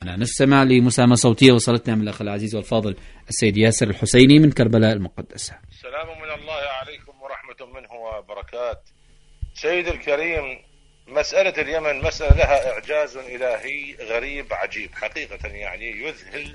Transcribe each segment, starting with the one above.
معنا. نستمع لمساهمة صوتية وصلتنا من الأخ العزيز والفاضل السيد ياسر الحسيني من كربلاء المقدسة. السلام من الله عليكم ورحمة منه وبركات. سيد الكريم، مسألة اليمن مسألة لها إعجاز إلهي غريب عجيب حقيقة، يعني يذهل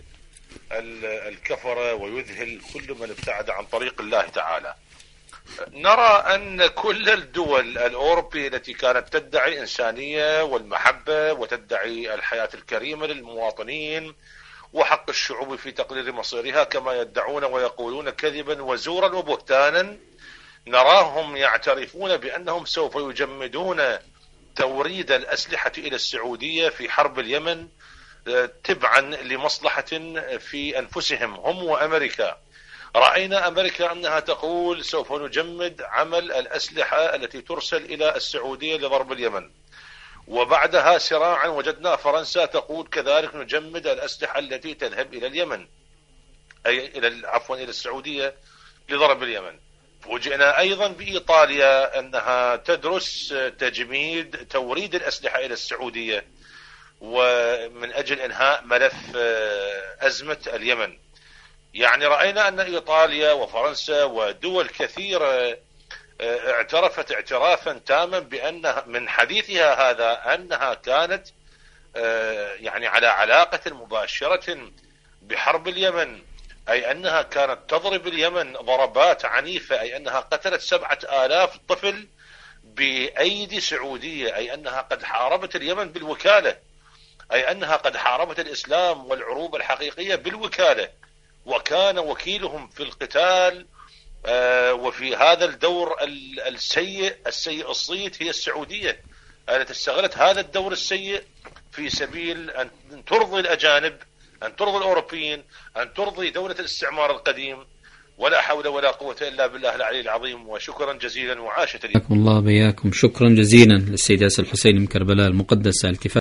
الكفرة ويذهل كل من ابتعد عن طريق الله تعالى. نرى أن كل الدول الأوروبية التي كانت تدعي إنسانية والمحبة وتدعي الحياة الكريمة للمواطنين وحق الشعوب في تقرير مصيرها كما يدعون ويقولون كذبا وزورا وبهتانا، نراهم يعترفون بأنهم سوف يجمدون توريد الأسلحة إلى السعودية في حرب اليمن تبعا لمصلحة في أنفسهم هم وأمريكا. رأينا أمريكا أنها تقول سوف نجمد عمل الأسلحة التي ترسل إلى السعودية لضرب اليمن، وبعدها سراعا وجدنا فرنسا تقول كذلك نجمد الأسلحة التي تذهب إلى اليمن، أي إلى السعودية لضرب اليمن. فوجئنا أيضا بإيطاليا أنها تدرس تجميد توريد الأسلحة إلى السعودية ومن أجل إنهاء ملف أزمة اليمن. يعني رأينا أن إيطاليا وفرنسا ودول كثيرة اعترفت اعترافا تاما بأن من حديثها هذا أنها كانت يعني على علاقة مباشرة بحرب اليمن، أي أنها كانت تضرب اليمن ضربات عنيفة، أي أنها قتلت 7,000 طفل بأيدي سعودية، أي أنها قد حاربت اليمن بالوكالة، أي أنها قد حاربت الإسلام والعروبة الحقيقية بالوكالة، وكان وكيلهم في القتال وفي هذا الدور السيء الصيت هي السعودية التي استغلت هذا الدور السيء في سبيل أن ترضي الأجانب، أن ترضي الأوروبيين، أن ترضي دولة الاستعمار القديم. ولا حول ولا قوة إلا بالله العلي العظيم. وشكرا جزيلا وعاشت. الله بياكم. شكرا جزيلا للسيد ياسر الحسيني من كربلاء المقدسة.